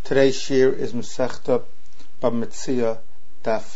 Today's shir is Masechta Bava Metzia Daf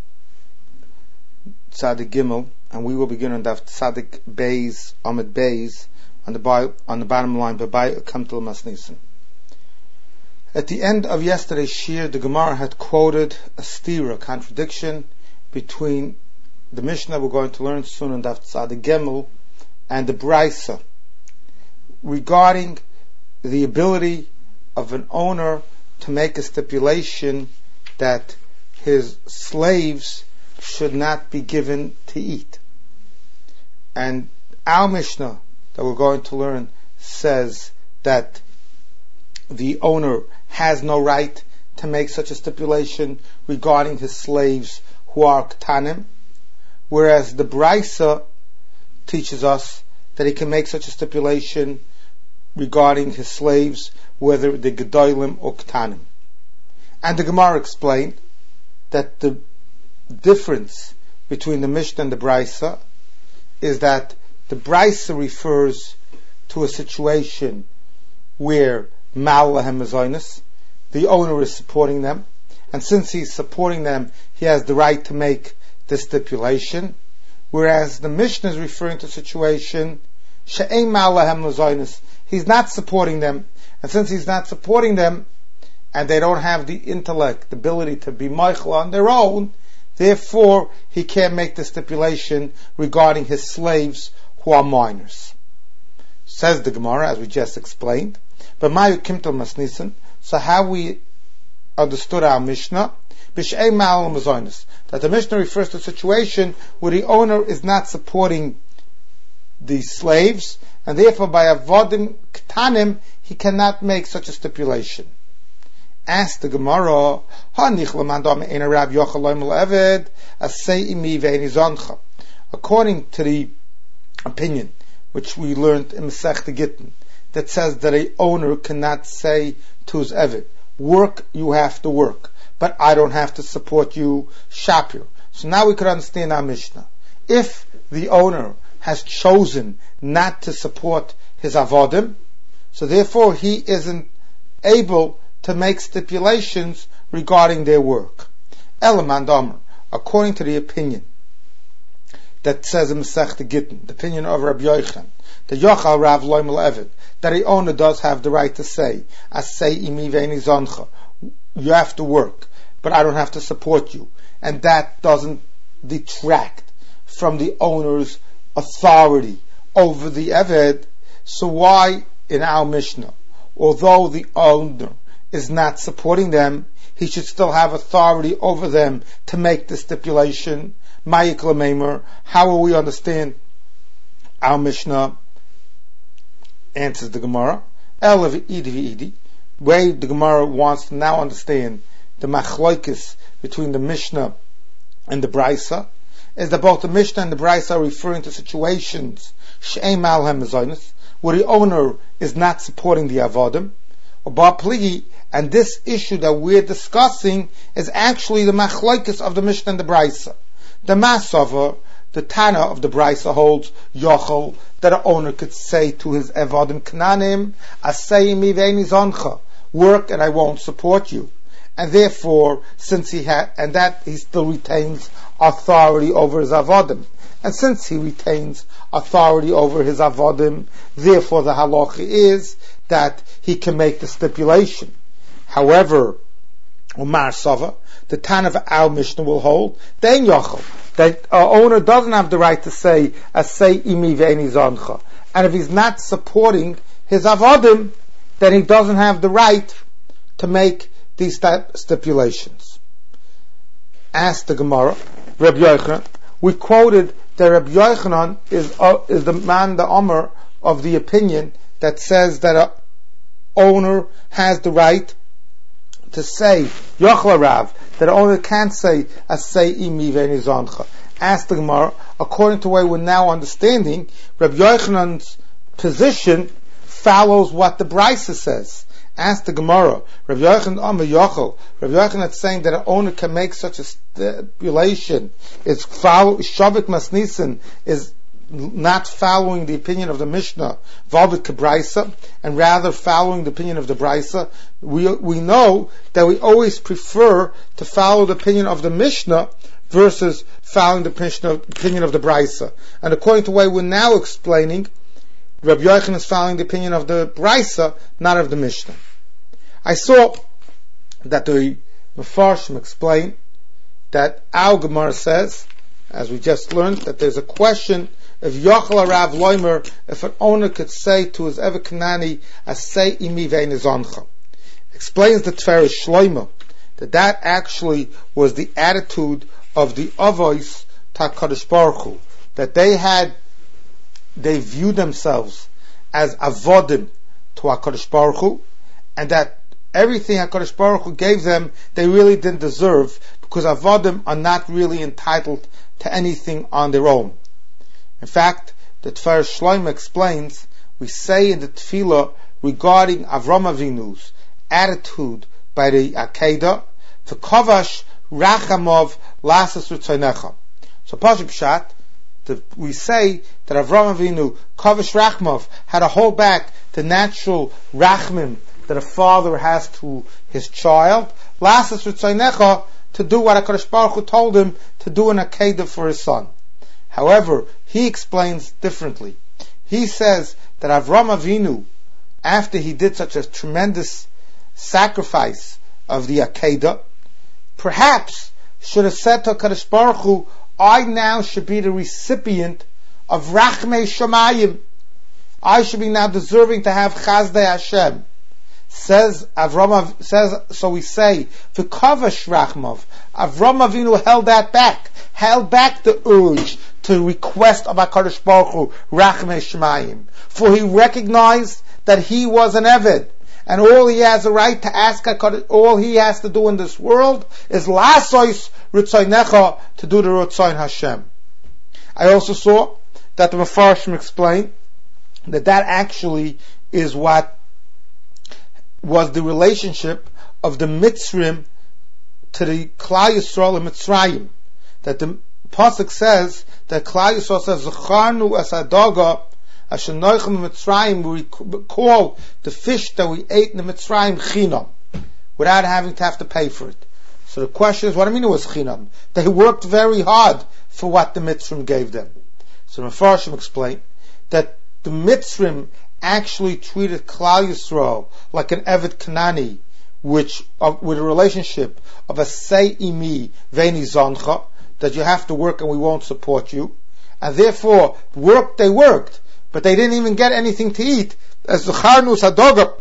Tzadik Gimel, and we will begin on Daf Tzadik Beis Amid Beis on the bottom line. Babai come to Masnisin. At the end of yesterday's shir, the Gemara had quoted a stira, contradiction between the Mishnah we're going to learn soon on Daf Tzadik Gimel and the Brisa regarding the ability of an owner to make a stipulation that his slaves should not be given to eat. And our Mishnah that we're going to learn says that the owner has no right to make such a stipulation regarding his slaves who are ktanim, whereas the Brisa teaches us that he can make such a stipulation regarding his slaves, whether they're gedolim or ktanim. And the Gemara explained that the difference between the Mishnah and the Brisa is that the Brisa refers to a situation where Mal Lahem Mazoinus, the owner is supporting them, and since he's supporting them, he has the right to make the stipulation, whereas the Mishnah is referring to a situation She'ein Mal Lahem Mazoinus, he's not supporting them, and since he's not supporting them, and they don't have the intellect, the ability to be Michael on their own, therefore he can't make the stipulation regarding his slaves who are minors. Says the Gemara, as we just explained, but Mayu Kimtel Masnisan, so how we understood our Mishnah, B'She'ein Mal Mazoinus, that the Mishnah refers to a situation where the owner is not supporting the slaves, and therefore by avodim ktanim he cannot make such a stipulation. Ask the Gemara, according to the opinion which we learned in Masechta Gittin, that says that a owner cannot say to his eved, work, you have to work, but I don't have to support you, shapir. So now we could understand our Mishnah. If the owner has chosen not to support his avodim, so therefore he isn't able to make stipulations regarding their work. Elamand Omer, according to the opinion that says in Masechta Gittin, the opinion of Rabbi Yochanan, the Yochal Rav Loimel Eved, that a owner does have the right to say, Asay imi ve'eni zoncha, you have to work, but I don't have to support you. And that doesn't detract from the owner's authority over the Eved. So why in our Mishnah, although the owner is not supporting them, he should still have authority over them to make the stipulation? Mayik Lameimer, how will we understand our Mishnah? Answers the Gemara, Elav Idi, way the Gemara wants to now understand the machlokes between the Mishnah and the Brisa, is that both the Mishnah and the Brisa are referring to situations She'ein Mal Lahem Mazoinus, where the owner is not supporting the avodim, or bar pligi, and this issue that we're discussing is actually the machlokes of the Mishnah and the Brisa. The Masover, the Tana of the Brisa, holds Yochel, that an owner could say to his avodim knanim, Asay mi ve'eni zoncha, work and I won't support you. And therefore, since he still retains authority over his avodim. And since he retains authority over his avodim, therefore the halacha is that he can make the stipulation. However, Umar Sava, the Tan of our Mishnah will hold, then Yochel, that our owner doesn't have the right to say, Asay imi ve'eni zoncha. And if he's not supporting his avodim, then he doesn't have the right to make these stipulations. Ask the Gemara, Rabbi Yochanan, we quoted that Rabbi Yochanan is the man, the Omer, of the opinion that says that an owner has the right to say, Yochel Rav, that an owner can't say, Asay imi ve'eni zoncha. Ask the Gemara, according to the way we're now understanding, Rabbi Yochanan's position follows what the Brisa says. Ask the Gemara, Rav Yochanan Amar Yochel, Rav Yochanan is saying that an owner can make such a stipulation. It's follow Shavik Masnisin is not following the opinion of the Mishnah, Valvit Kebraisa, and rather following the opinion of the Braisa, we know that we always prefer to follow the opinion of the Mishnah versus following the opinion of the Braisa. And according to the way we're now explaining, Rabbi Yochanan is following the opinion of the Braisa, not of the Mishnah. I saw that the Mefarshim explain that our Gemara says, as we just learned, that there's a question if Yochel Rav Loimer, if an owner could say to his Eved Kanani, Asay imi ve'nizoncha. Explains the Tiferes Shlomo that actually was the attitude of the Avos Takadosh Baruch Hu, that they viewed themselves as avodim to HaKadosh Baruch Hu, and that everything HaKadosh Baruch Hu gave them, they really didn't deserve, because avodim are not really entitled to anything on their own. In fact, the Tiferes Shlomo explains, we say in the Tefillah regarding Avram Avinu's attitude by the Akedah, V'kavash rachamov lasas r'tzeinecha. So Pashup Pshat, we say that Avram Avinu, Kavash Rachmov, had to hold back the natural rachmim that a father has to his child, lasas r'tzeinecha, to do what HaKadosh Baruch Hu told him to do an Akedah for his son. However, he explains differently. He says that Avram Avinu, after he did such a tremendous sacrifice of the Akedah, perhaps should have said to HaKadosh Baruch Hu, I now should be the recipient of Rachmei Shamayim. I should be now deserving to have Chazdei Hashem. So we say, V'kavash Rachmov. Avram Avinu held back the urge to request of HaKadosh Baruch Hu, Rachmei Shamayim. For he recognized that he was an Eved, and all he has a right to ask HaKadosh, all he has to do in this world is Lasois Ritzoinecha, to do the Ritzoin Hashem. I also saw that the Mefarshim explained that actually is what was the relationship of the Mitzrim to the Klal Yisrael and Mitzrayim. That the Pasuk says that Klal Yisrael says, Zacharnu as Adaga, Asher Noichem Mitzrayim, we call the fish that we ate in the Mitzrayim Chinam, without having to have to pay for it. So the question is, what do you mean it was Chinam? They worked very hard for what the Mitzrim gave them. So the Mefarshim explained that the Mitzrim actually treated Klal Yisrael like an Eved Kanani, with a relationship of a Sei imi ve'ni zoncha, that you have to work and we won't support you, and therefore they worked, but they didn't even get anything to eat. As the Charnus Hadoga,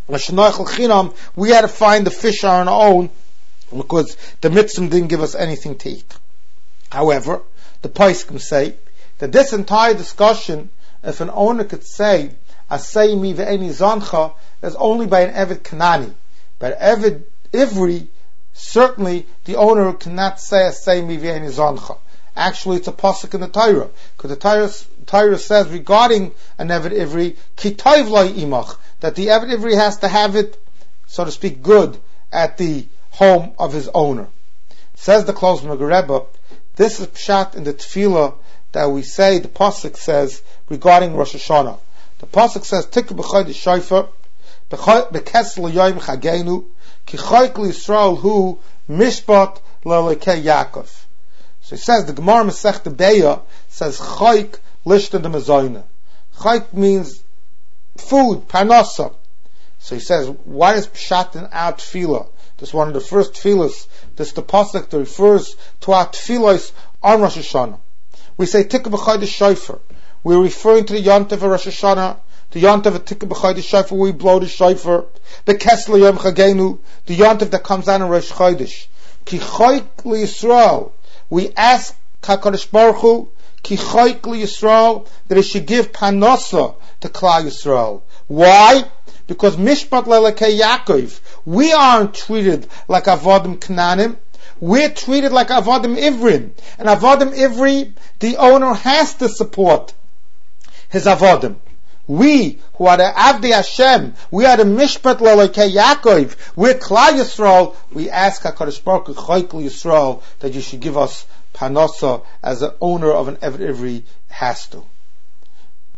we had to find the fish on our own because the Mitzvah didn't give us anything to eat. However, the Poskim say that this entire discussion, if an owner could say Asay mi ve'eni zancha, is only by an Eved Kanani. But Eved Ivri, certainly the owner cannot say Asay mi ve'eni zancha. Actually, it's a pasuk in the Torah, because the Torah says regarding an Eved Ivri, ki toiv lo imach, that the Eved Ivri has to have it, so to speak, good at the home of his owner. Says the Klal Rebbe, this is pshat in the tefillah that we say, the pasuk says regarding Rosh Hashanah. The pasuk says, Tikku b'chodesh shofar, b'kesel yoyim chagenu, ki choyk l'Yisrael hu mishpat l'elokei Yaakov. So he says, the Gemara Masechta Beya says, choyk lishta de mezoyna. Choyk means food, parnasa. So he says, what is pshat in our tefillah? This is one of the first tefillahs. This is the pasuk that refers to our tefillahs on Rosh Hashanah. We say, Tikku b'chodesh shofar. We're referring to the Yontif of Rosh Hashanah, the Yontif of Tikku b'chodesh shofar, where we blow the shofar, the Kesel Yom Chagenu, the Yontif that comes out in Rosh Chodesh. Ki choyk l'Yisrael. We ask HaKadosh Baruch Hu, Ki choyk l'Yisrael, that it should give panasa to Klal Yisrael. Why? Because Mishpat l'elokei Yaakov, we aren't treated like Avodim Knanim, we're treated like Avodim Ivrim. And Avodim Ivri, the owner has to support his Avodim. We, who are the Avdei Hashem, we are the Mishpat l'elokei Yaakov, we're Klal Yisrael, we ask HaKadosh Baruch Hu, Choyk Yisrael, that you should give us panasa as the owner of an Eved Ivri has to.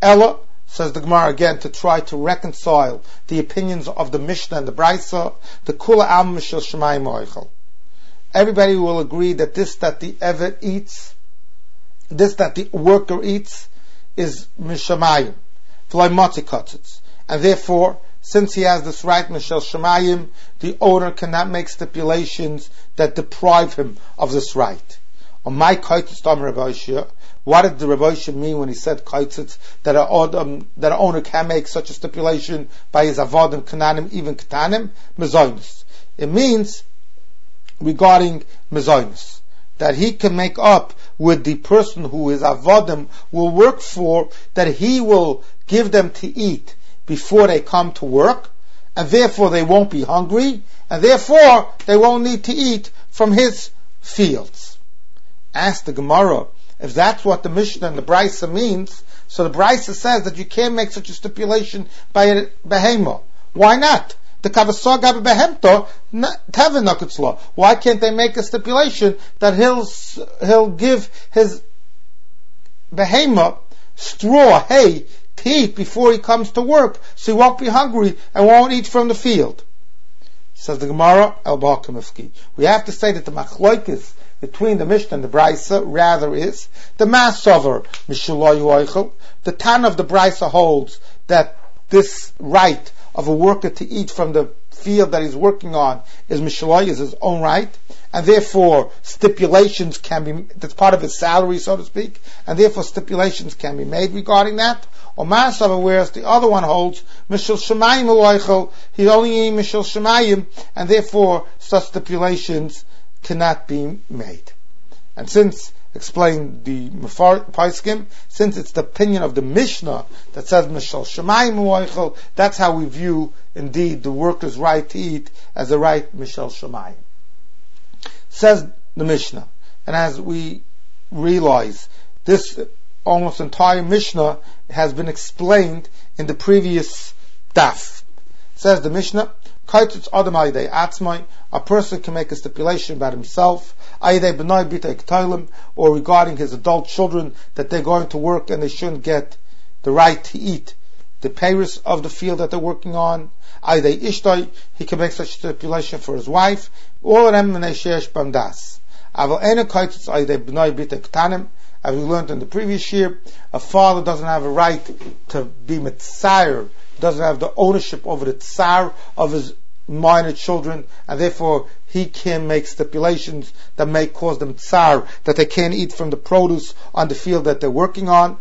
Ella, says the Gemara again, to try to reconcile the opinions of the Mishnah and the Brisa, the Kula Am Mishal Shemayim Oichel. Everybody will agree that this that the Evet eats, this that the worker eats, is Mishamayim, V'loi Motzi Kotzitz. And therefore, since he has this right, Mishal Shemayim, the owner cannot make stipulations that deprive him of this right. On my Kotzitz Dam Rav Oshia, what did the Rav Oshia mean when he said Kotzitz, that an owner can make such a stipulation by his avodim, kananim, even ketanim, mezoinus? It means, regarding mezoinus, that he can make up with the person who his avodim will work for, that he will give them to eat before they come to work, and therefore they won't be hungry, and therefore they won't need to eat from his fields. Ask the Gemara, if that's what the Mishnah and the Brisa means, so the Brisa says that you can't make such a stipulation by a behema. Why not? The Kavasaga behemto tavenakutzla. Why can't they make a stipulation that he'll give his behema straw, hay, to eat before he comes to work, so he won't be hungry and won't eat from the field? Says the Gemara, al-Bakamifki. We have to say that the machloikis between the Mishnah and the Brisa rather is the Masover Mishulayu Oichel. The Tan of the Brisa holds that this right of a worker to eat from the field that he's working on is Mishulay, is his own right, and therefore stipulations can be, that's part of his salary, so to speak, and therefore stipulations can be made regarding that. Or Masover, whereas the other one holds Mishul Shemayim Oichel, he only eat Mishul Shemayim, and therefore such stipulations cannot be made. And since, explain the Paiskim, since it's the opinion of the Mishnah that says Mishal Shemayim U'oichel, that's how we view indeed the worker's right to eat as a right Mishal Shemayim. Says the Mishnah, and as we realize, this almost entire Mishnah has been explained in the previous daf. Says the Mishnah, a person can make a stipulation about himself, or regarding his adult children, that they're going to work and they shouldn't get the right to eat the payers of the field that they're working on. He can make such a stipulation for his wife. All of them, as we learned in the previous year, a father doesn't have a right to be mitzayir, doesn't have the ownership over the tsar of his minor children, and therefore he can make stipulations that may cause them tsar, that they can't eat from the produce on the field that they're working on.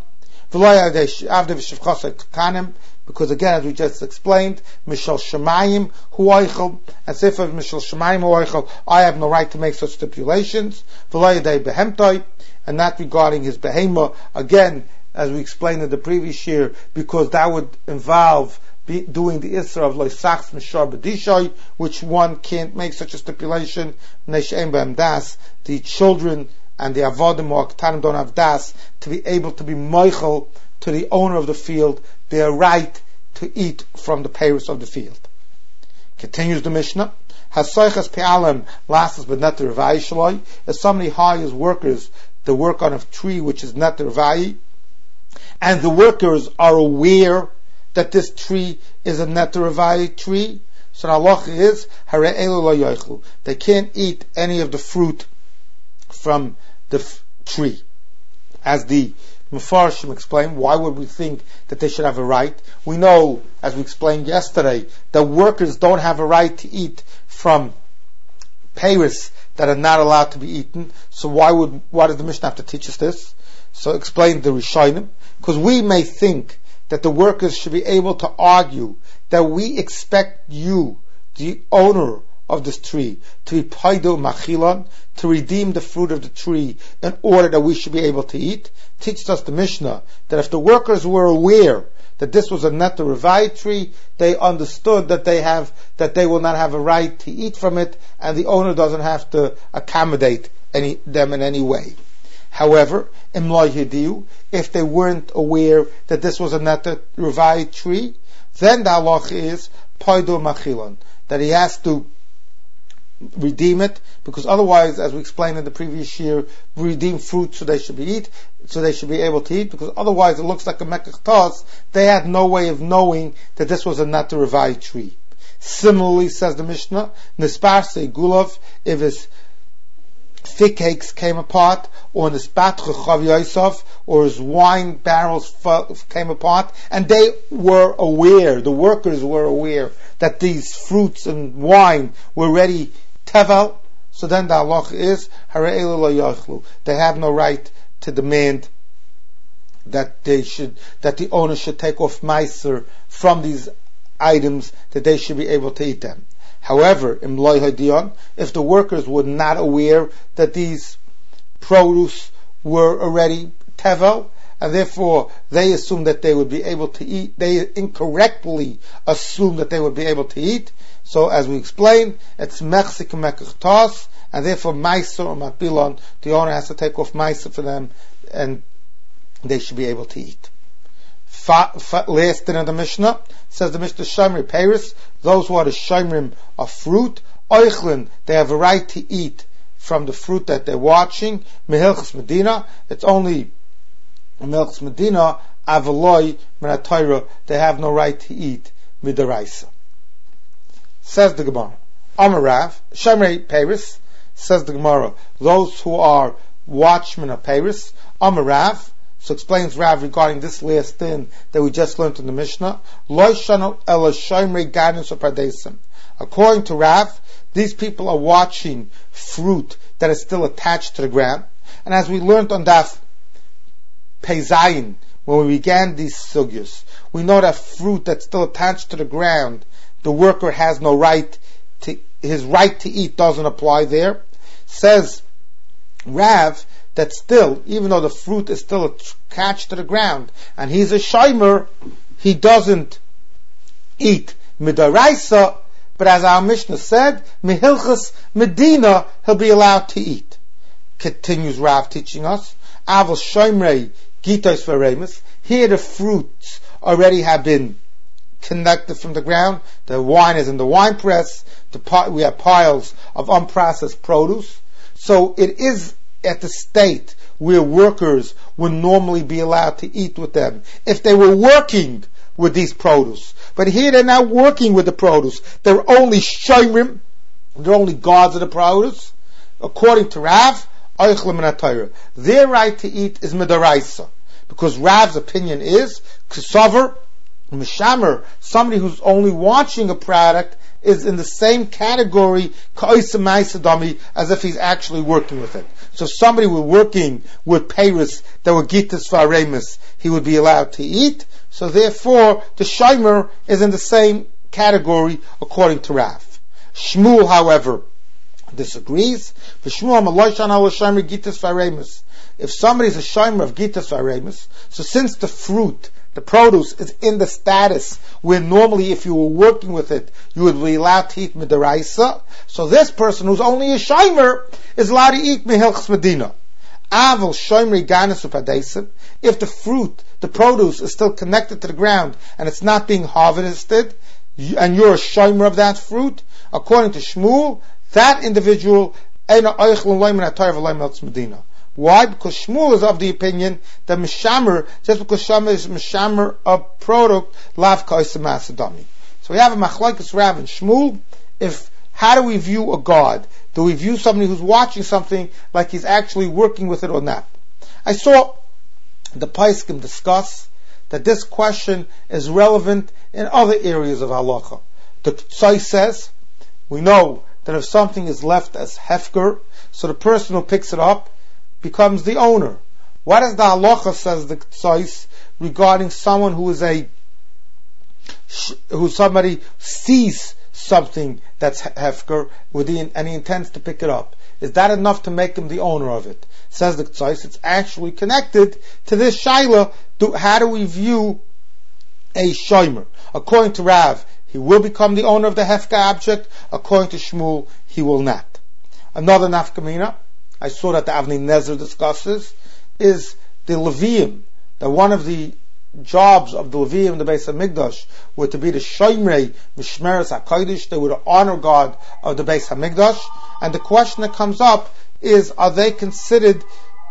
Because again, as we just explained, Mishal Shemayim Huaychel, and Sefer Mishal Shemayim Huaychel, I have no right to make such stipulations. And not regarding his behema, again, as we explained in the previous year, because that would involve doing the Isra of Loisachs Mishar B'dishay, which one can't make such a stipulation. The children and the Avodim or Ketanim don't have das to be able to be moichel to the owner of the field their right to eat from the payers of the field. Continues the Mishnah. Hasoichas pe'alim lastas b'neter v'ai shaloi. If somebody hires workers to work on a tree which is neter v'ai, and the workers are aware that this tree is a neter v'ai tree, so the halacha is harei elu lo yochlu. They can't eat any of the fruit from the tree. As the Mefarshim explained, why would we think that they should have a right? We know, as we explained yesterday, that workers don't have a right to eat from payers that are not allowed to be eaten. So why does the Mishnah have to teach us this? So explain the Rishonim, because we may think that the workers should be able to argue that we expect you, the owner of this tree, to be paido machilon, to redeem the fruit of the tree in order that we should be able to eat. Teaches us the Mishnah that if the workers were aware that this was a neter revai tree, they understood that they will not have a right to eat from it, and the owner doesn't have to accommodate them in any way. However, if they weren't aware that this was a neter revai tree, then the halach is paido machilon, that he has to redeem it, because otherwise, as we explained in the previous year, we redeem fruit so they should be able to eat, because otherwise it looks like a mekach tos. They had no way of knowing that this was a nata revai tree. Similarly, says the Mishnah, nisparse gulav, if his fig cakes came apart, or nisbatche chav yosef, or his wine barrels came apart, and they were aware, the workers were aware that these fruits and wine were ready tevel, so then the halach is harei lo yachlu. They have no right to demand that the owner should take off meiser from these items, that they should be able to eat them. However, if the workers were not aware that these produce were already tevel, and therefore they assumed that they would be able to eat, they incorrectly assumed that they would be able to eat. So as we explained, it's mechzik mekach tos, and therefore meiser or matbilon, the owner has to take off meiser for them, and they should be able to eat. Last in the Mishnah, says the Mishnah, Shomrei Peiros, those who are the Shomrim of fruit, Oichlin, they have a right to eat from the fruit that they're watching, Mehilchas Medina, it's only Mehilchas Medina, Avaloi, Menatayra, they have no right to eat Midaraisa. Says the Gemara, Amarav, Shomrei Peiros, says the Gemara, those who are watchmen of Peiros, Amarav, so explains Rav regarding this last thing that we just learned in the Mishnah. According to Rav, these people are watching fruit that is still attached to the ground. And as we learned on Daf Peizayin, when we began these sugyas, we know that fruit that's still attached to the ground, the worker has no right to, his right to eat doesn't apply there. Says Rav, that still, even though the fruit is still attached to the ground, and he's a shomer, he doesn't eat midaraisa, but as our Mishnah said, mihilchas medina, he'll be allowed to eat. Continues Rav teaching us, aval shomrei gitos v'remus, here the fruits already have been connected from the ground, the wine is in the wine press, we have piles of unprocessed produce, so it is at the state where workers would normally be allowed to eat with them if they were working with these produce. But here they're not working with the produce. They're only shomrim, they're only guards of the produce. According to Rav, their right to eat is midaraisa. Because Rav's opinion is, Kesavar, Mishamer, somebody who's only watching a product is in the same category as if he's actually working with it. So if somebody were working with Peiros that were Gitas Varemus, he would be allowed to eat. So therefore, the Shomer is in the same category according to Rav. Shmuel, however, disagrees. If somebody is a Shomer of Gitas Varemus, so since the fruit, the produce is in the status where normally if you were working with it, you would be allowed to eat midaraisa. So this person who's only a shomer is allowed to eat mihilchas medina. Aval shomer ganis upadesim. If the fruit, the produce is still connected to the ground and it's not being harvested, and you're a shomer of that fruit, according to Shmuel, that individual eina oichlin loy min atayv loy mihilchas medina. Why? Because Shmuel is of the opinion that Mishamer, just because Shama is Mishamer of product, lav kaisa masadami. So we have a machlokes Rav and Shmuel. How do we view a god? Do we view somebody who's watching something like he's actually working with it or not? I saw the Paiskim discuss that this question is relevant in other areas of halacha. The Tzai says, we know that if something is left as hefker, so the person who picks it up becomes the owner. What is the halacha, says the Tzais, regarding someone who somebody sees something that's hefker and he intends to pick it up? Is that enough to make him the owner of it? Says the Tzais, it's actually connected to this shaila. How do we view a shomer? According to Rav, he will become the owner of the hefker object. According to Shmuel, he will not. Another nafkamina I saw that the Avnei Nezer discusses is the Levium, that one of the jobs of the Levim in the Beis HaMikdash were to be the Shomerei Mishmeres HaKodesh. They were the honor guard of the Beis HaMikdash. And the question that comes up is, are they considered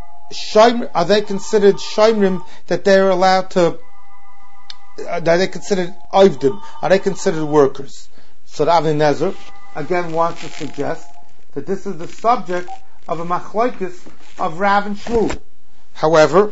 Shomrim, that they're allowed to, are they considered Oivdim? Are they considered workers? So the Avnei Nezer again wants to suggest that this is the subject of a machlokes of Rav and Shmuel. However,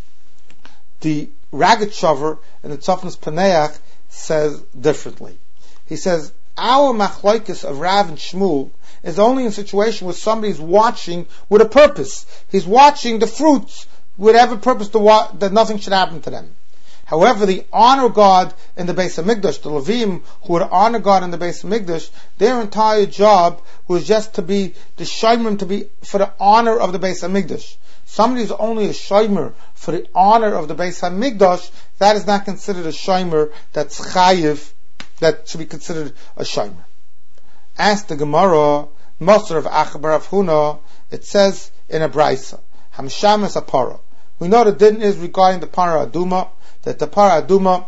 the Ragat in the Tzofnos Paneach says differently. He says, our machlokes of Rav and Shmuel is only in a situation where somebody's watching with a purpose. He's watching the fruits with every purpose that nothing should happen to them. However, the honor guard in the Beis HaMikdash, the Levim who are the honor guard in the Beis HaMikdash, their entire job was just to be the Shomer, to be for the honor of the Beis HaMikdash. Somebody who's only a Shomer for the honor of the Beis HaMikdash, that is not considered a Shomer that's chayiv, that should be considered a Shomer. As the Gemara, Moser of Achabar of Huna, it says in a Braisa, Hamsham is a para. We know the din is regarding the para aduma, that the para aduma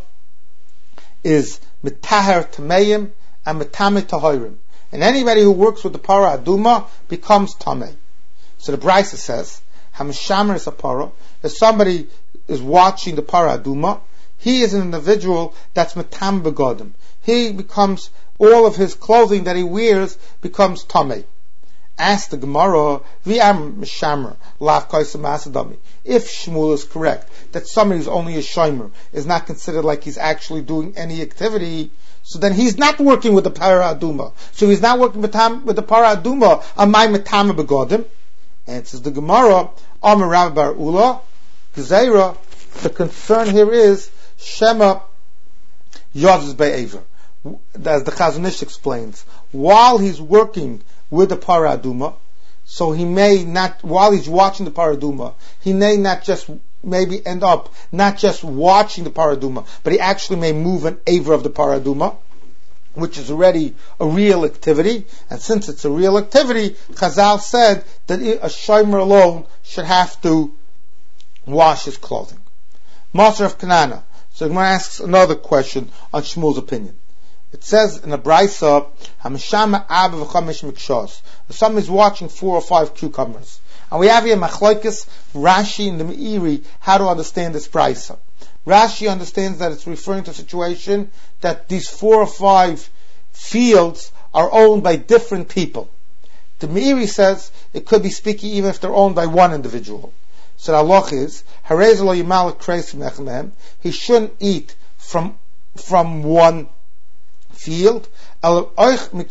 is mitaher tameim and mitame tahirim. And anybody who works with the para aduma becomes tamei. So the Braisa says, Hamshamer is a para. If somebody is watching the para aduma, he is an individual that's mitam begodim. He becomes, all of his clothing that he wears becomes tamei. Ask the Gemara, v'am mishamer lav kaisam asadami. If Shmuel is correct that somebody who's only a shomer is not considered like he's actually doing any activity, so then he's not working with the para aduma. So he's not working with the para aduma. Amay mitama begodim. Answers the Gemara, Amar Rav bar Ula, Gezeira. The concern here is Shema Yozes be'ever. As the Chazon Ish explains, while he's working with the para aduma, so he may not, while he's watching the para aduma, he may not just maybe end up not just watching the para aduma, but he actually may move an aver of the para aduma, which is already a real activity. And since it's a real activity, Chazal said that a shomer alone should have to wash his clothing. Master of Kanana. So Gemara asks another question on Shmuel's opinion. It says in the Braisa, Hamishama Ab v'chamish mikshos. Somebody's watching 4 or 5 cucumbers. And we have here Machlokes, Rashi and the Meiri, how to understand this Braisa. Rashi understands that it's referring to a situation that these 4 or 5 fields are owned by different people. The Meiri says it could be speaking even if they're owned by one individual. So the halach is, Harez lo yimalek kreis mechem. He shouldn't eat from one field. He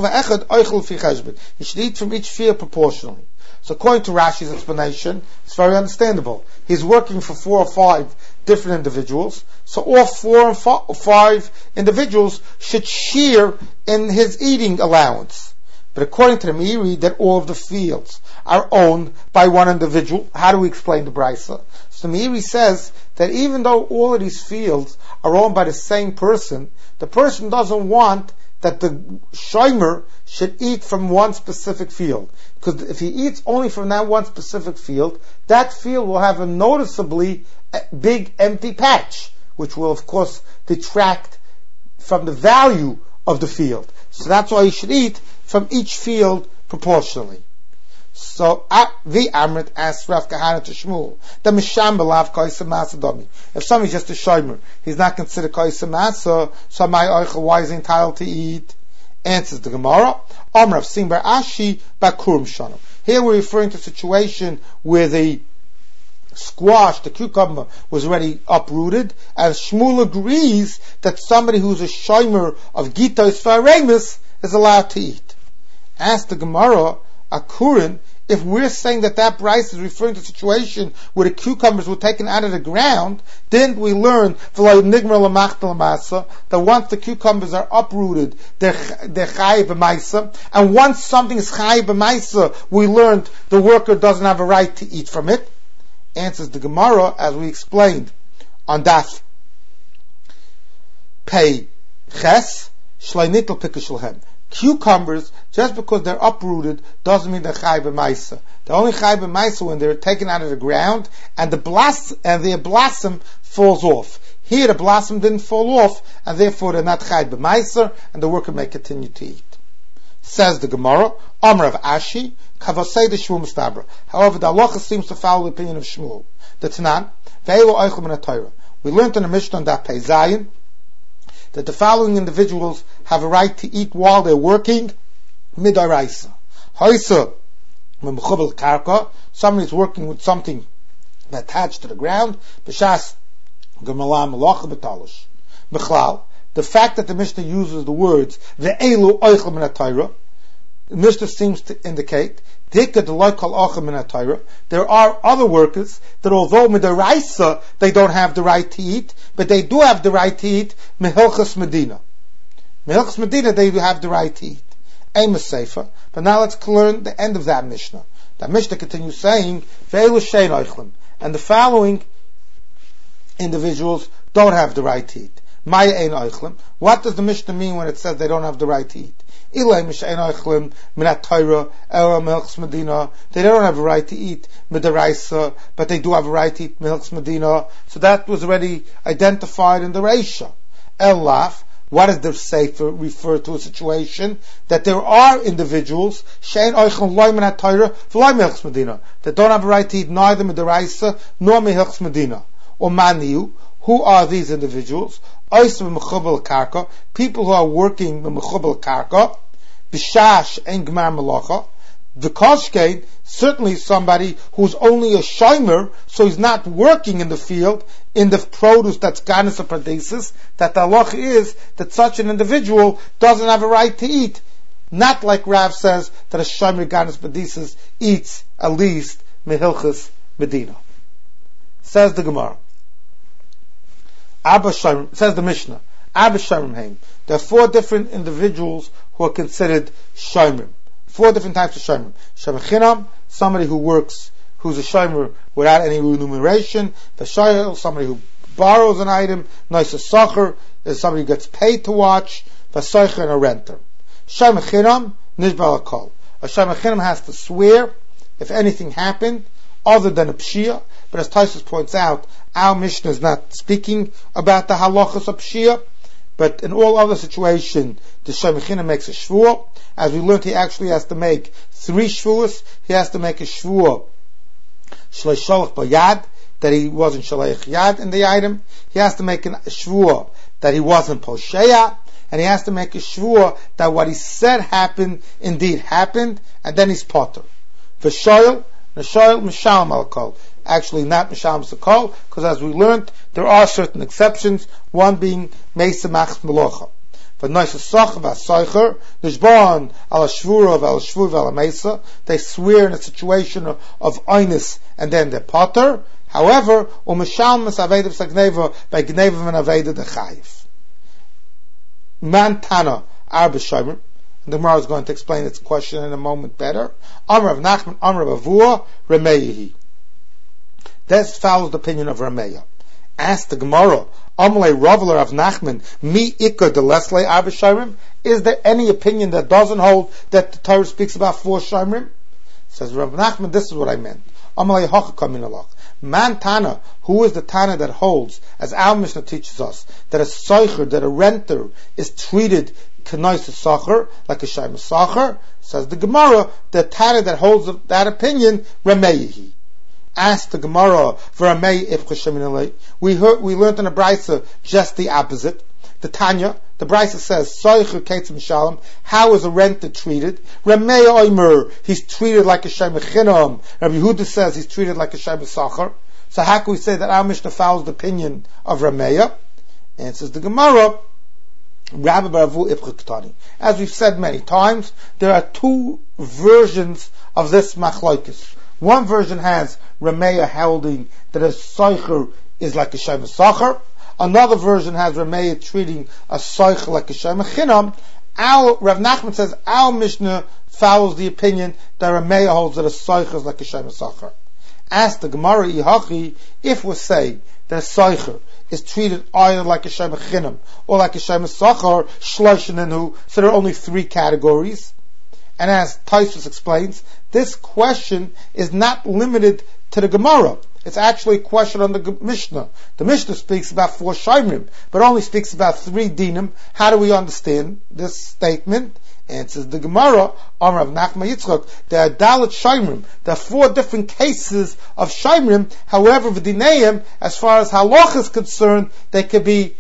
should eat from each field proportionally. So according to Rashi's explanation, it's very understandable. He's working for 4 or 5 different individuals, so all 4 or 5 individuals should share in his eating allowance. But according to the Meiri, that all of the fields are owned by one individual. How do we explain the Braisa? So the Meiri says that even though all of these fields are owned by the same person, the person doesn't want that the shomer should eat from one specific field. Because if he eats only from that one specific field, that field will have a noticeably big empty patch, which will of course detract from the value of the field. So that's why he should eat from each field proportionally. So the Amrit asks Rav Kahana to Shmuel, the Misham belav kaisa masa domi. If somebody's just a shomer, he's not considered kaisa masa, so my oichel, why is he entitled to eat? Answers the Gemara, Amr of Sim bar Ashi bakurum shanam. Here we're referring to a situation where the squash, the cucumber, was already uprooted, as Shmuel agrees that somebody who's a shomer of Gitos Varemis is allowed to eat. Ask the Gemara, Akurin, if we're saying that Bryce is referring to a situation where the cucumbers were taken out of the ground, didn't we learn that once the cucumbers are uprooted, they're chayiv b'maisa, and once something is chayiv b'maisa, we learned the worker doesn't have a right to eat from it? Answers the Gemara, as we explained on Daf Pei Ches, Shleinitel Pikashulhem. Cucumbers, just because they're uprooted, doesn't mean they're chai b'maisa. They're only chai b'maisa when they're taken out of the ground and the blossom falls off. Here the blossom didn't fall off, and therefore they're not chai b'maisa, and the worker may continue to eat. Says the Gemara, Amar of Ashi, Kavasei the Shmuel Mustabra. However, the halacha seems to follow the opinion of Shmuel. The Tanan, Ve'elu Oichem in Torah. We learned in the Mishnah on that Pei Zayin that the following individuals have a right to eat while they're working, midaraisa. Hoisa, memchubel karka, somebody is working with something attached to the ground, b'shas gemalam malacha betalish. B'chlal, the fact that the Mishnah uses the words ve'elu oichem min Torah, the Mishnah seems to indicate there are other workers that although midaraisa they don't have the right to eat, but they do have the right to eat mehilchas medina. Mehilchas medina they do have the right to eat. Amos Sefer. But now let's learn the end of that Mishnah. That Mishnah continues saying ve'elu shein oichlem, and the following individuals don't have the right to eat. Maya ein oichlem. What does the Mishnah mean when it says they don't have the right to eat? They don't have a right to eat midaraisa, but they do have a right to eat milchs medina. So that was already identified in the Reisha. Elaf, what does the Sefer refer to? A situation that there are individuals that don't have a right to eat neither midaraisa nor milchs medina. Or maniu, who are these individuals? People who are working b'mechubel karka, b'shash and gmar malacha. The koshkein, certainly somebody who's only a shomer, so he's not working in the field, in the produce that's ganis or pardesis, that the halacha is that such an individual doesn't have a right to eat. Not like Rav says that a shomer ganis pardesis eats at least mehilchas medina. Says the Gemara. Abba Shomrim, says the Mishnah, Abba Shomrim Haim. There are 4 different individuals who are considered Shomrim. 4 different types of Shomrim. Shomer Chinam, somebody who works, who's a Shomer without any remuneration. V'shayel, somebody who borrows an item. Noisa Sacher is somebody who gets paid to watch. V'soicher, and a renter. Shomer Chinam, Nishbal Akol. A Shomer Chinam has to swear if anything happened other than a pshia. But as Taisus points out, our Mishnah is not speaking about the halachas of pshia, but in all other situations, the Shomer Chinam makes a shvuah. As we learned, he actually has to make 3 shvuahs. He has to make a shvuah shleich sholach b'yad, that he wasn't shaleich yad in the item. He has to make a shvuah that he wasn't posheya, and he has to make a shvuah that what he said happened indeed happened, and then he's potter. V'shoyel, Neshoyel Mishalem Alkol. Actually, not Mishalem Sakol, because as we learned, there are certain exceptions, one being Meisa Machs Melocha. But Noisa Soch Vasoicher, Nishbon Al Shvurov Al Shvuv Al Meisa, they swear in a situation of oinus, and then they're potter. However, Mishalem is Avedav Sagneva, by Gneva and Avedav the Chayiv. Mantana Arba Shomer. The Gemara is going to explain its question in a moment better. Amr of Nachman, Amr of Avua, Remeyehi. This follows the opinion of Rameya. Ask the Gemara, Amalei Ravler of Nachman, Mi Ikka de Lesley Arba Shomrim. Is there any opinion that doesn't hold that the Torah speaks about 4 Shomrim? Says Rav Nachman, this is what I meant. Amalei Hochaka min alach. Man Tana, who is the Tana that holds, as our Mishnah teaches us, that a soicher, that a renter, is treated k'nois sacher, like a shayim sacher? Says the Gemara, the Tana that holds that opinion, Rameyehi. Ask the Gemara for Ramei ifcha sheminalei. We learned in the Brisa just the opposite. The Tanya, the Brisa says, soicher ketzim shalom. How is a renter treated? Ramei oimer, he's treated like a shayim chinam. Rabbi Yehuda says he's treated like a shayim sacher. So how can we say that our Mishnah follows the opinion of Rameya? Answers the Gemara, as we've said many times, there are 2 versions of this machlokes. One version has Rameya holding that a soicher is like a shayim sacher. Another version has Rameya treating a soicher like a shayim chinam. Rav Nachman says our Mishnah follows the opinion that Rameya holds that a soicher is like a shayim sacher. Ask the Gemara Ihachi, if we say that a Seicher is treated either like a Shema Chinam or like a Shema Sachar, Shloishenenu, so there are only 3 categories. And as Taisus explains, this question is not limited to the Gemara. It's actually a question on the Mishnah. The Mishnah speaks about 4 Shomrim, but only speaks about 3 Dinim. How do we understand this statement? Answers the Gemara, Amar of Nachman Yitzchak, there are Dalet Shomrim. There are 4 different cases of Shomrim. However, V'dineim, as far as Halach is concerned, they could be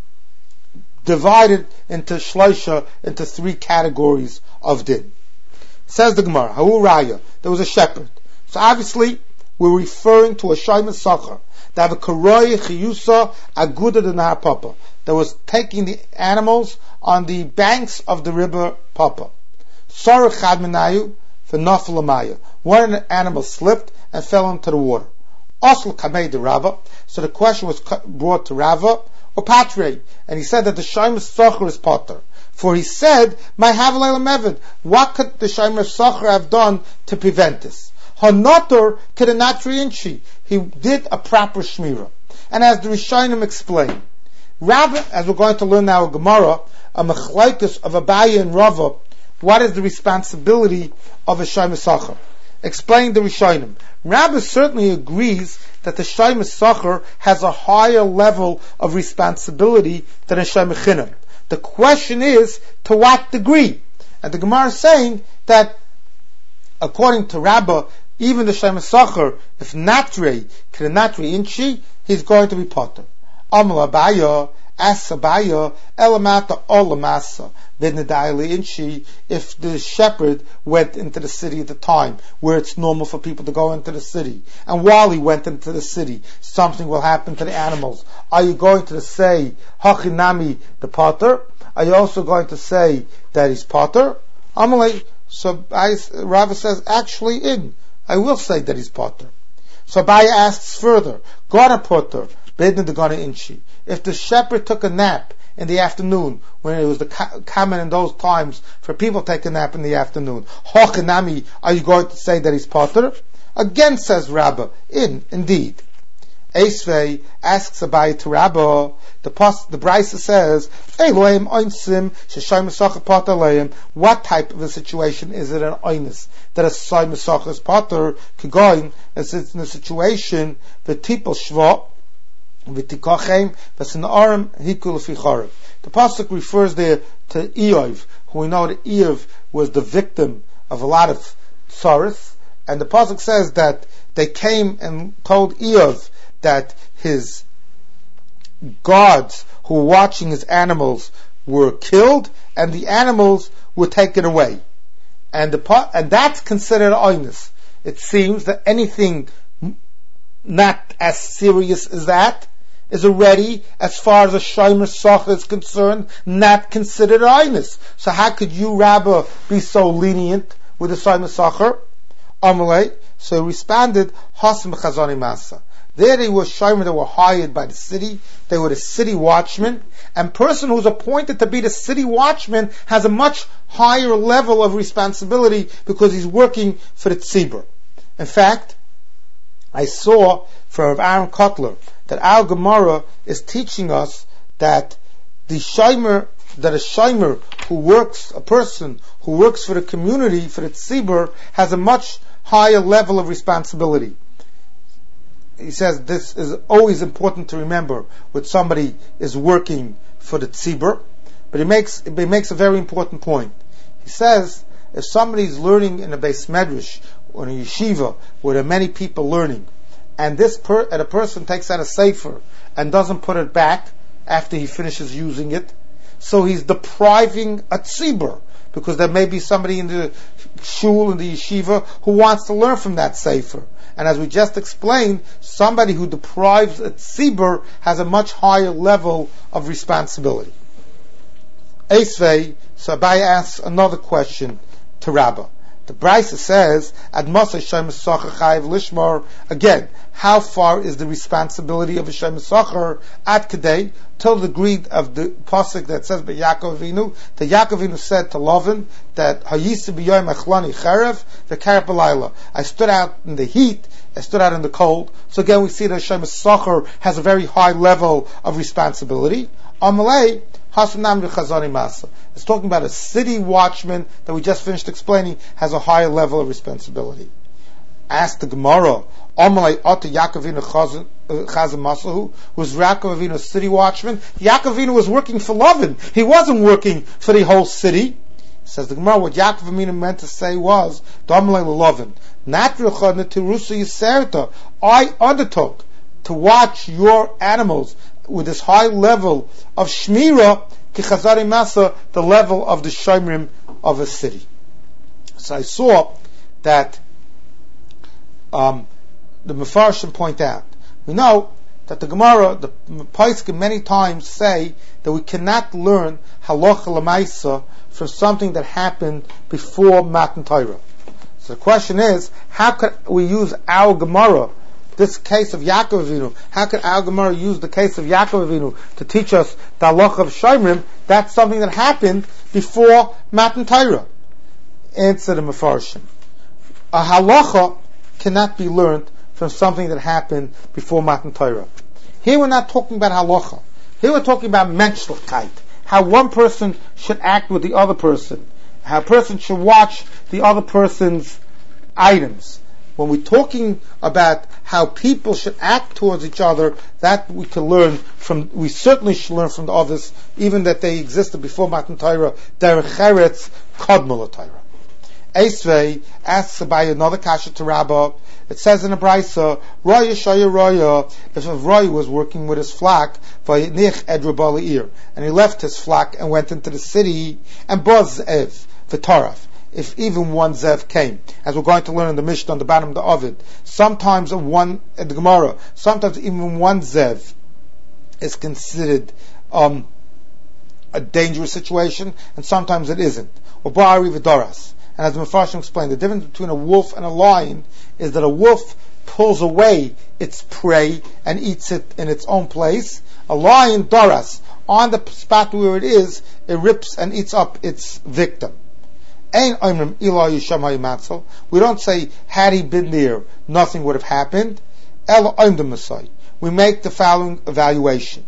divided into Shloisha, into 3 categories of Din. Says the Gemara, Ha'u Raya, there was a shepherd. So obviously, we're referring to a Shema Sachar. That have a Karoi Chiyusa Aguda Denar Papa. That was taking the animals on the banks of the river Papa. Sarah Chad Menayu V'nafel Amaya. One animal slipped and fell into the water. Osl Kamei de Rava. So the question was brought to Rava or Patre, and he said that the Shema Sachar is Potter. For he said, "My Havelel Mevid, what could the Shema Sachar have done to prevent this?" Hanotor Kedenatriinchi. He did a proper shmira. And as the Rishonim explain, Rava, as we're going to learn now in Gemara, a machlaikus of Abaye and Rava, what is the responsibility of a Shema Sachar? Explain the Rishonim. Rava certainly agrees that the Shema Sachar has a higher level of responsibility than a Shema Chinam. The question is, to what degree? And the Gemara is saying that, according to Rabbah, even the Shema Sachar, if Natre, Krenatre Inchi, he's going to be Potter. Amal Abaya, As Abaya, Elamata Olamasa, Vidnadaili Inchi, if the shepherd went into the city at the time, where it's normal for people to go into the city, and while he went into the city, something will happen to the animals. Are you going to say, Hachinami, the Potter? Are you also going to say that he's Potter? Amalei, so Rava says, actually I will say that he's Potter. So Abaya asks further, Gona Potter, Bedna de Gona Inchi. If the shepherd took a nap in the afternoon, when it was common in those times for people to take a nap in the afternoon, Hochanami, are you going to say that he's Potter? Again says Rabbah, indeed. Esvei asks Abaya to Rabbah, the Brisa says, Eloim oinsim sheshayim mesachah potter leim. What type of a situation is it an oinus that a shayim mesachah is potter kegoin? As it's in a situation the tipel shva v'tikachem v'sinarim hikul ficharim. The pasuk refers there to Eov, who we know that Eov was the victim of a lot of tsaris, and the pasuk says that they came and told Eov that his guards who were watching his animals were killed and the animals were taken away. And that's considered oinus. It seems that anything not as serious as that is already, as far as a Shema Sachar is concerned, not considered oinus. So how could you, Rabbah, be so lenient with the Shema Sachar? Amalei, so he responded, Hasim Chazani Masa. There they were Shomer that were hired by the city. They were the city watchmen. And person who's appointed to be the city watchman has a much higher level of responsibility because he's working for the tzibur. In fact, I saw from Aaron Kotler that our Gemara is teaching us that a shomer who works, a person who works for the community, for the tzibur, has a much higher level of responsibility. He says this is always important to remember when somebody is working for the tzibur, but he makes a very important point. He says if somebody is learning in a beis medrash or in a yeshiva where there are many people learning, and a person takes out a sefer and doesn't put it back after he finishes using it, so he's depriving a tzibur, because there may be somebody in the shul, in the yeshiva, who wants to learn from that sefer. And as we just explained, somebody who deprives a tzibur has a much higher level of responsibility. Esvei, so Abaya asks another question to Rabbah. The Brisa says, Ad Mosai Shem Socher Chayiv Lishmor. Again, how far is the responsibility of a Shem Socher? Ad Kedei, till the degree of the pasuk that says by Yaakov Avinu, that Yaakov Avinu said to Lavan that Hayisa b'yoyim achlani cherev v'karep b'layla. I stood out in the heat, I stood out in the cold. So again, we see that Shem Socher has a very high level of responsibility. Amalei Hasanam v'chazani masa. It's talking about a city watchman that we just finished explaining has a higher level of responsibility. Ask the Gemara, Amalei Ata Yaakov Avinu Chazan Masahu, was Yaakov Avinu a city watchman? Yaakov Avinu was working for Lavan. He wasn't working for the whole city. Says the Gemara, what Yaakov Avinu meant to say was, Amalei Lavan, Natricha Netirusa Yiserta, I undertook to watch your animals with this high level of Shmira, Kichazari Masa, the level of the Shomrim of a city. So I saw that the Mefarshim point out. We know that the Gemara, the Paiskim many times say that we cannot learn Halacha L'Maisa from something that happened before Matan Torah. So the question is, how could we use our Gemara, this case of Yaakov Avinu, how could our Gemara use the case of Yaakov Avinu to teach us the halacha of Shomrim? That's something that happened before Matan Torah. Answer the Mefarshim. A halacha cannot be learned from something that happened before Matan Torah. Here we're not talking about halacha. Here we're talking about menschlichkeit, how one person should act with the other person, how a person should watch the other person's items. When we're talking about how people should act towards each other, that we can learn from, we certainly should learn from the others, even that they existed before Matan Torah, derech cheretz kodma l'Torah. Esvei asks about another kasha to Rabbah. It says in the Brisa, Roya Shaya Roya, if a Roya was working with his flock, Vayinich Edra Ba'Le'ir, and he left his flock and went into the city, and Boz Ev, V'Taraf, if even one Zev came, as we're going to learn in the Mishnah on the bottom of the Ovid, sometimes the Gemara, sometimes even one Zev is considered a dangerous situation, and sometimes it isn't. Or Ba'ari V'Doras. And as the Mefarshim explained, the difference between a wolf and a lion is that a wolf pulls away its prey and eats it in its own place. A lion, Doras, on the spot where it is, it rips and eats up its victim. We don't say, had he been there, nothing would have happened. We make the following evaluation.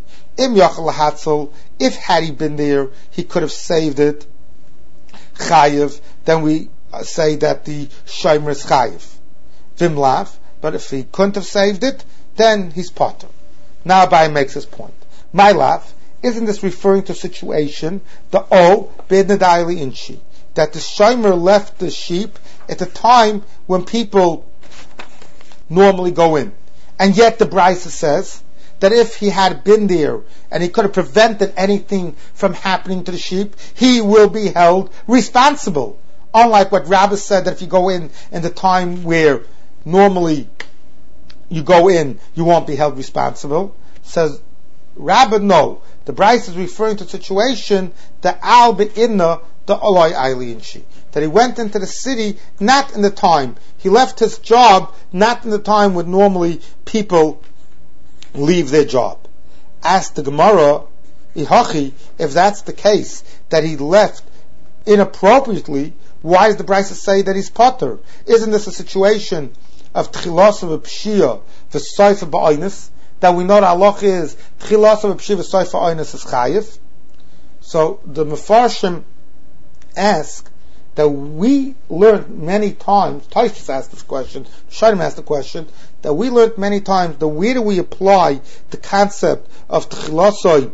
If had he been there, he could have saved it. Chayiv, then we say that the shomer is chayiv. Vimlav, but if he couldn't have saved it, then he's potter. Now Abai makes his point. My lav, isn't this referring to a situation, the O, bidnadayli inchi, that the shomer left the sheep at the time when people normally go in. And yet the Brisa says that if he had been there and he could have prevented anything from happening to the sheep, he will be held responsible. Unlike what Rabbah said, that if you go in the time where normally you go in, you won't be held responsible. Says Rabbah, no. The Brisa is referring to a situation that al be'inna the oloi ailiinshi, that he went into the city not in the time. He left his job not in the time when normally people leave their job. Ask the Gemara, Ihachi, if that's the case, that he left inappropriately, why does the Brisa say that he's potter? Isn't this a situation of tchilas of a pshia v'soifa ba'oinus, that we know the halach is tchilas of a pshia v'soifa ba'oinus is chayiv? So the Mefarshim ask that we learned many times, Taishas asked this question, Shaidim asked the question, that we learned many times that where do we apply the concept of tchilasoi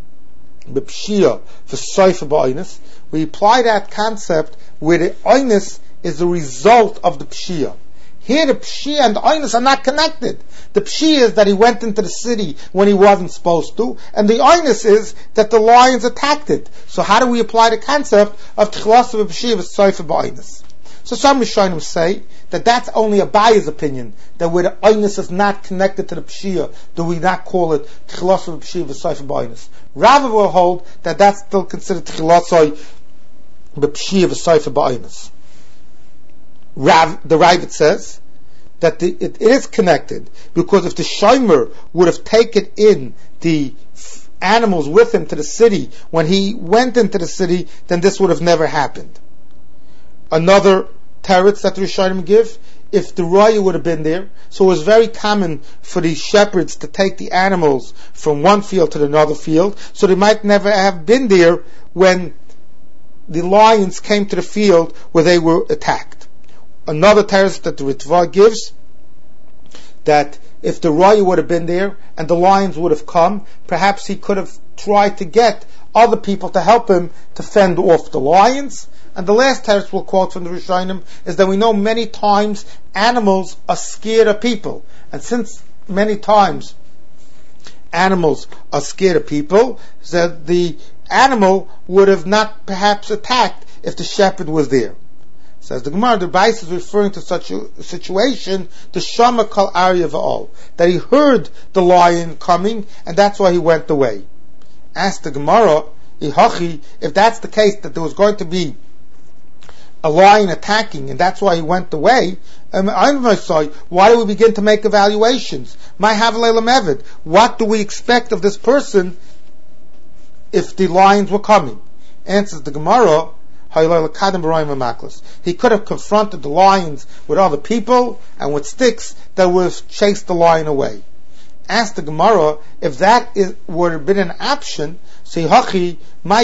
b'pshia v'soifa ba'oinus? We apply that concept where the oinus is the result of the pshia. Here the pshia and the oinus are not connected. The pshia is that he went into the city when he wasn't supposed to, and the oinus is that the lions attacked it. So how do we apply the concept of tchilas of pshia v'soifa ba'oinus? So some Rishonim say that that's only Abaye's opinion, that where the oinus is not connected to the pshia, do we not call it tchilas of pshia v'soifa ba'oinus? Rava will hold that that's still considered tchilasoi b'pshia v'soifa ba'oinus. the Ravid says that it is connected, because if the Shomer would have taken in the animals with him to the city when he went into the city, then this would have never happened. Another teretz that the Rishonim give, if the Raya would have been there, so it was very common for the shepherds to take the animals from one field to another field, so they might never have been there when the lions came to the field where they were attacked. Another teretz that the Ritva gives, that if the Raya would have been there and the lions would have come, perhaps he could have tried to get other people to help him to fend off the lions. And the last teretz we'll quote from the Rishonim is that we know many times animals are scared of people. And since many times animals are scared of people, that the animal would have not perhaps attacked if the shepherd was there. Says the Gemara, the Bais is referring to such a situation, the Shama Kal Arya Va'al, that he heard the lion coming, and that's why he went away. Asked the Gemara, if that's the case, that there was going to be a lion attacking, and that's why he went away, why do we begin to make evaluations? What do we expect of this person if the lions were coming? Answers the Gemara, he could have confronted the lions with other people and with sticks that would have chased the lion away. Asked the Gemara, if that would have been an option, why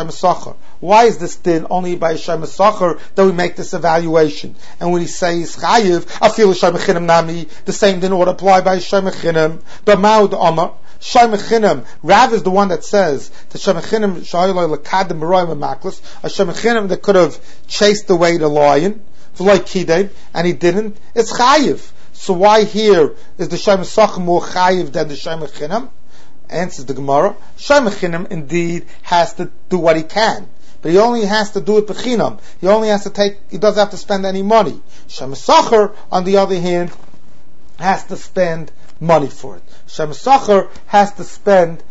is this din only by Shem Esachar that we make this evaluation? And when he says Chayiv, I feel Shem Echinam Nami, the same din would apply by Shem Echinam. But Maud Amar, Shem Echinam, Rav is the one that says that Shem Echinam Shayla Lakadim Baroim Maklis, a Shem Echinam that could have chased away the lion, like Kidei, and he didn't. It's Chayiv. So why here is the Shem Esachar more Chayiv than the Shem Echinam? Answers the Gemara, Shem Echinam indeed has to do what he can, but he only has to do it b'chinam. He doesn't have to spend any money. Shem Esachar, on the other hand, has to spend money for it. Shem Esachar has to spend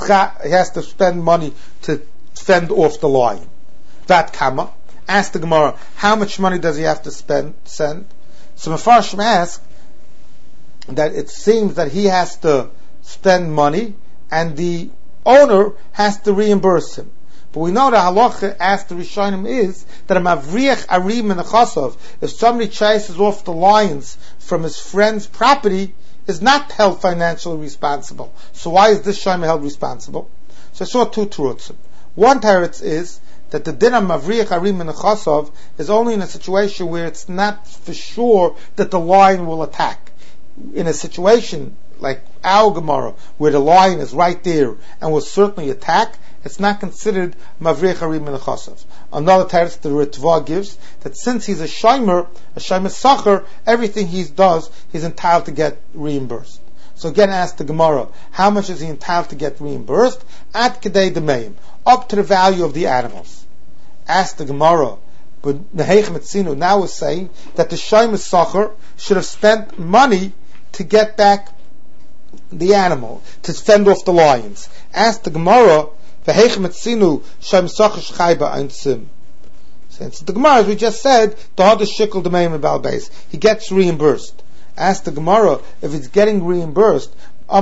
money to fend off the lion. That kama. Ask the Gemara, how much money does he have to send? So Mefarshim ask that it seems that he has to spend money and the owner has to reimburse him. But we know the halacha asked the Rishonim is that a mavriach arim in a chasov, if somebody chases off the lions from his friend's property, is not held financially responsible. So why is this shayma held responsible? So I saw two terutzim. One teretz is that the din of mavriach arim in a chasov is only in a situation where it's not for sure that the lion will attack. In a situation like our Gemara, where the lion is right there and will certainly attack, it's not considered Mavrich Harim Min Chasav. Another teretz the Ritva gives, that since he's a Shomer Sacher, everything he does, he's entitled to get reimbursed. So again, ask the Gemara, how much is he entitled to get reimbursed? At Kedei Demeim, up to the value of the animals. Ask the Gemara, but Neheich Metzinu now is saying that the Shomer Sacher should have spent money to get back the animal, to fend off the lions. Ask the Gemara, since the Gemara, as we just said, he gets reimbursed. Ask the Gemara, if he's getting reimbursed, so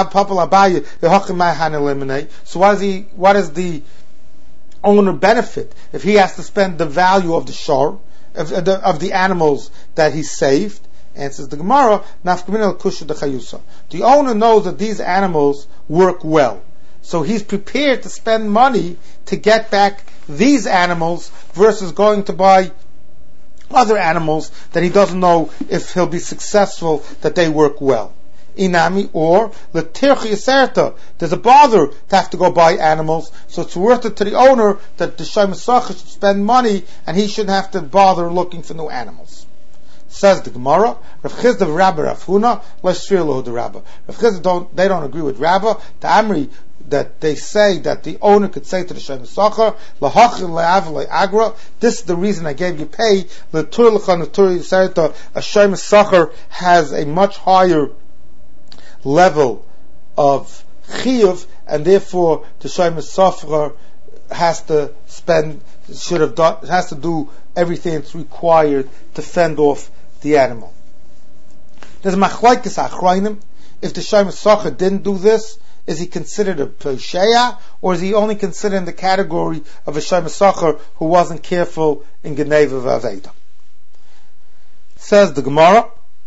what does the owner benefit if he has to spend the value of the shor, of the animals that he saved? Answers the Gemara, the owner knows that these animals work well, so he's prepared to spend money to get back these animals versus going to buy other animals that he doesn't know if he'll be successful, that they work well. Inami, or there's a bother to have to go buy animals, so it's worth it to the owner that the Shem Esachar should spend money and he shouldn't have to bother looking for new animals. Says the Gemara, Rav Chizda Rabba Rav Huna, Lashrilahu the Rabba. Rav Chizda they don't agree with Rabba. The Amri, that they say that the owner could say to the Shem Esachar, Lahachil le'av le'agra, this is the reason I gave you pay, L'tur l'cha l'tur yisarita, a Shem Esachar has a much higher level of chiyuv, and therefore the Shem Esachar has to spend has to do everything that's required to fend off the animal. There's machlokes achronim. If the Shomer Socher didn't do this, is he considered a Pesheya, or is he only considered in the category of a Shomer Socher who wasn't careful in Geneva V'Aveda? Says the Gemara,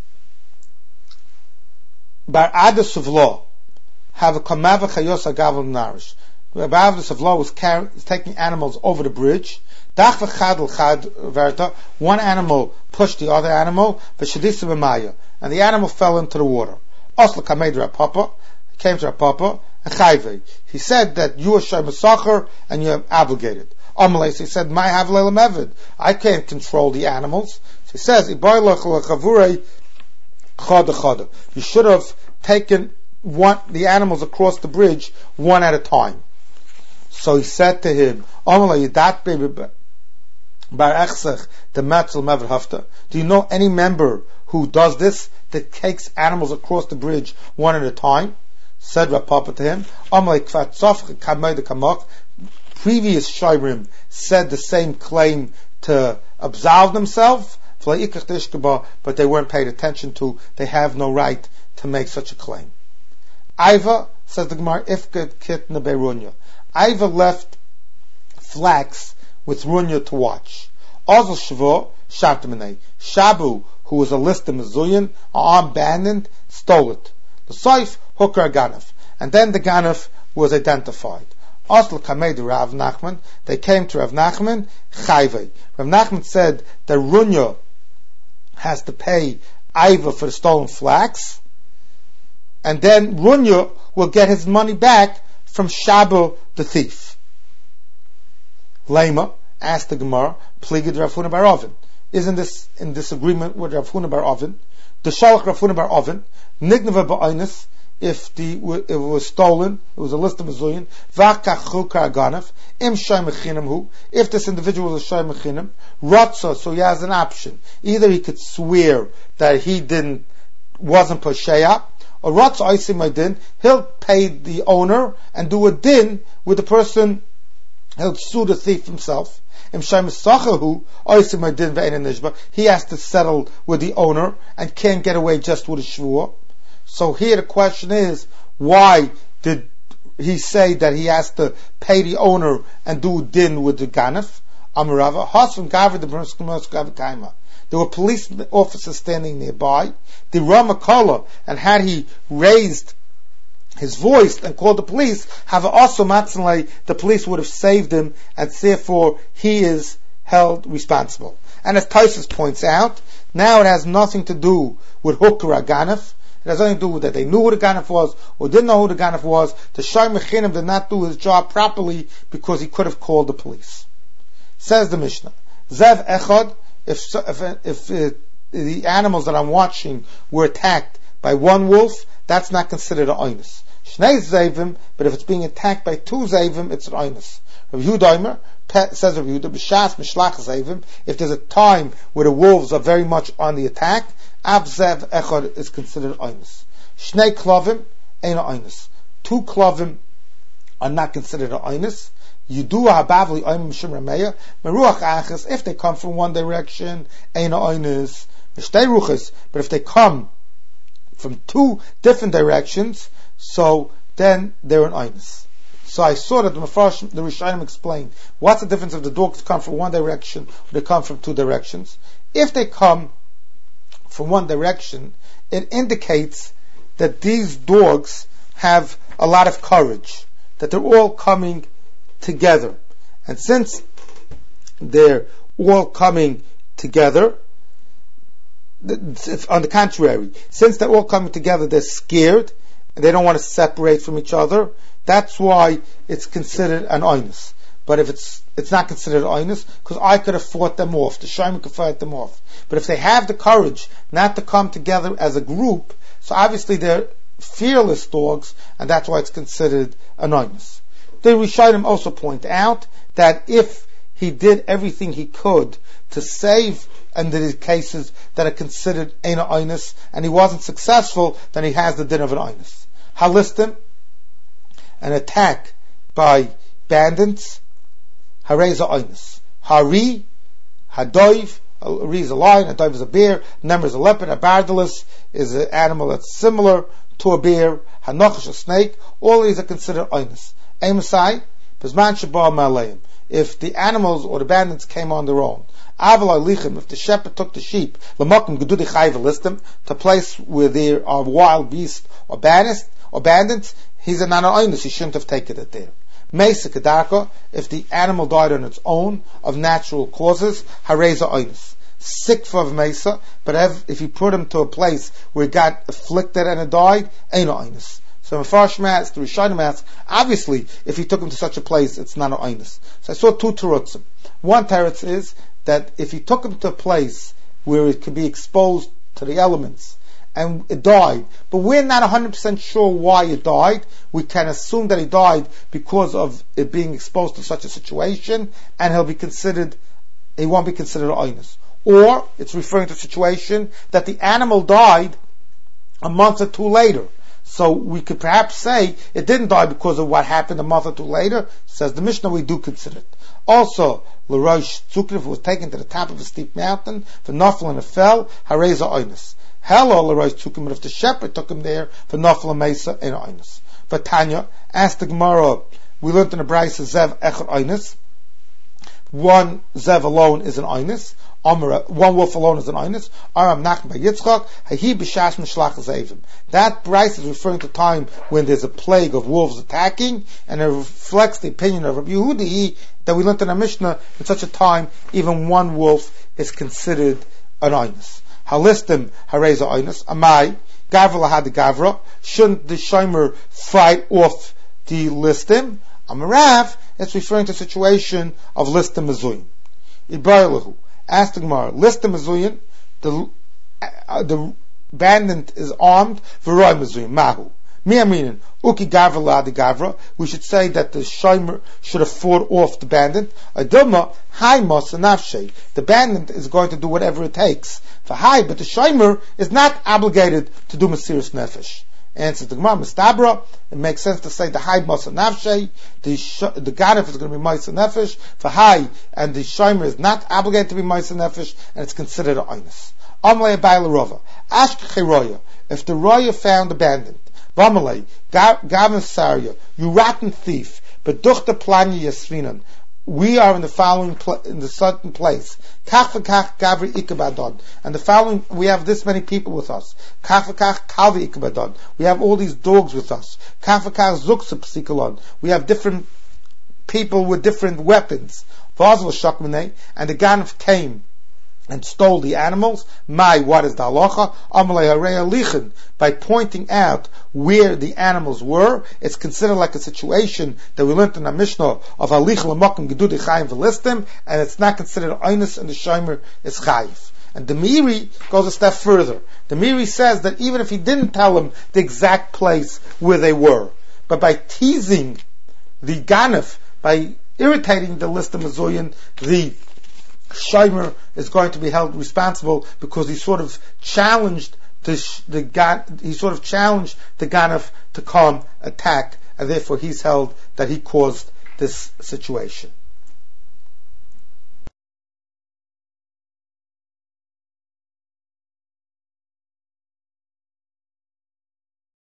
Bar Adus of Law, have a Kamava Chayos Agav Narish. Bar Adus of Law was taking animals over the bridge. One animal pushed the other animal, and the animal fell into the water. Osla Kamed Rapapa came to Rapapa and Chayve. He said that you are Shomer Socher and you're obligated. Amalei, he said, "My Havleil Mevid, I can't control the animals." So he says, "You should have taken the animals across the bridge one at a time." So he said to him, "Amalei, that baby bar echsech the matzel mevid hafta. Do you know any member who does this, that takes animals across the bridge one at a time?" Said Rapapa to him, previous Shairim said the same claim to absolve themselves, but they weren't paid attention to. They have no right to make such a claim. Iva, says the Gemara, Ifked Kitna Berunya. Iva left flax with Runya to watch. Ozel Shavo, Shabtamanei. Shabu, who was a list of Mezuyin, abandoned, stole it. The Saif, Hooker Ganef. And then the Ganef was identified. Osl Kamed Rav Nachman, they came to Rav Nachman, Chayve. Rav Nachman said that Runya has to pay Iva for the stolen flax, and then Runya will get his money back from Shabu the thief. Lema asked the Gemara, Pligid Rav Huna bar Oven. Isn't this in disagreement with Rav Huna bar Oven? The Shalach Rav Huna bar Oven, Nignava ba'oinus, if it was stolen, it was a list of Mezuyin, V'akach chukar ganef, im shoy mechinam hu, if this individual was a shoy mechinam, Rotza, so he has an option. Either he could swear that he wasn't Posheya, or Rotza oisim din, he'll pay the owner and do a din with the person, he'll sue the thief himself. He has to settle with the owner and can't get away just with a shvuah. So here the question is, why did he say that he has to pay the owner and do din with the ganef? There were police officers standing nearby. The Ramakala, and had he raised his voice and called the police, the police would have saved him, and therefore he is held responsible. And as Tosfos points out, now it has nothing to do with Hooker Ganef. It has nothing to do with that they knew who the Ganef was or didn't know who the Ganef was. The Shoy Mechinim did not do his job properly because he could have called the police. Says the Mishnah, Zev Echad, if the animals that I'm watching were attacked by one wolf, that's not considered an oinus. Shnei Zevim, but if it's being attacked by two Zevim, it's an oinus. Rav Yehuda says Rav Yehuda, B'shas Mishlach Zevim, if there's a time where the wolves are very much on the attack, Ab Zev Echad is considered oinus. Shnei Klovim, ain't an oinus. Two Klovim are not considered an oinus. Yudu Habavli Oim Mishum Rameya, Meruach Achas, if they come from one direction, ain't an oinus. Mishtei Ruchas, but if they come from two different directions, so then they're an oinus. So I saw that the Rishonim explained what's the difference if the dogs come from one direction or they come from two directions. If they come from one direction, it indicates that these dogs have a lot of courage, that they're all coming together. And since they're all coming together, on the contrary, since they're all coming together, they're scared and they don't want to separate from each other. That's why it's considered an oinus. But if it's not considered an oinus, because I could have fought them off, the Shaiman could fight them off. But if they have the courage not to come together as a group, so obviously they're fearless dogs, and that's why it's considered an oinus. The Rishonim also point out that if he did everything he could to save under the cases that are considered ein oinus, and he wasn't successful, then he has the din of an oinus. Halistim, an attack by bandits, hareza oinus. Hari, Hadoiv, Ari is a lion, a doiv is a bear, Nemr is a leopard, a bardalis is an animal that's similar to a bear, Hanochash a snake. All these are considered oinus. Emusai, Bizman Shabal Maleim. If the animals or the bandits came on their own, Aval Alichim, if the shepherd took the sheep, Lamakim Gedudi Chayv listim, to a place where there are wild beasts or bandits, he's a nana oinus, he shouldn't have taken it there. Mesa Kedarka, if the animal died on its own of natural causes, Hareza oinus. Sikfa of Mesa, but if you put him to a place where it got afflicted and it died, ain't oinus. So Mefarshim asks, the Rishonim asks, obviously, if he took him to such a place, it's not an oinus. So I saw two terutzim. One teretz is that if he took him to a place where it could be exposed to the elements, and it died, but we're not 100% sure why it died, we can assume that he died because of it being exposed to such a situation, and he won't be considered an oinus. Or, it's referring to a situation that the animal died a month or two later. So we could perhaps say it didn't die because of what happened a month or two later. Says the Mishnah, we do consider it. Also, L'Rosh Tzukriv was taken to the top of a steep mountain, for Nafal and it fell, Hareza Oinus. Hello, L'Rosh Tzukriv, but if the shepherd took him there, for Nafal and Mesa, and Oinus. For Tanya, asked the Gemara, we learned in the Brayse Zev Echad Oinus. One Zev alone is an Oinus. One wolf alone is an oinus. Aram Nachman by Yitzchak. Hahi b'shash mishlach zevim. That Bryce is referring to time when there's a plague of wolves attacking, and it reflects the opinion of Rabbi Yehudi that we learned in our Mishnah. In such a time, even one wolf is considered an oinus. Halistim hareza oinus. Amai gavra lahad gavra. Shouldn't the shomer fight off the listim? Amarav. It's referring to a situation of listim mezuyim. Ibarlahu. Ask the Gemara, listim mezuyin, the bandit is armed, v'roy mezuyin, mahu. Mi'aminin, uki gavra la de gavra, we should say that the shomer should have fought off the bandit. Adilma, hai mos nafshe, the bandit is going to do whatever it takes. For hai, but the shomer is not obligated to do mesiras nefesh. Answers the Gemara, Mistabra, it makes sense to say the Hai Masa Nafshe, the Ganef is going to be Masa Nefesh, for Hai, and the Shomer is not obligated to be Masa Nefesh, and it's considered an Oinus. Amalei Abayla Rova, Ashkech Roya, if the Roya found abandoned, Vamalei, Gavin Sarya, you rotten thief, but Duchta Planya Yasrinan, we are in the following in the certain place. Kach v'kach gavri ikabadon. And the following, we have this many people with us. Kach v'kach kalvi ikabadon. We have all these dogs with us. Kach v'kach zuksa psikolon. We have different people with different weapons. Vazal shakmanei. And the Ganef came and stole the animals. What is the halacha? Amalei harei alichin. By pointing out where the animals were, it's considered like a situation that we learned in our Mishnah of halich l'makom gedudi chayim v'listim, and it's not considered oinus, and the shomer is chayiv. And the Miri goes a step further. The Miri says that even if he didn't tell him the exact place where they were, but by teasing the Ganef, by irritating the listim mezuyin, the shomer is going to be held responsible because he sort of challenged the Ganef to come attack, and therefore he's held that he caused this situation.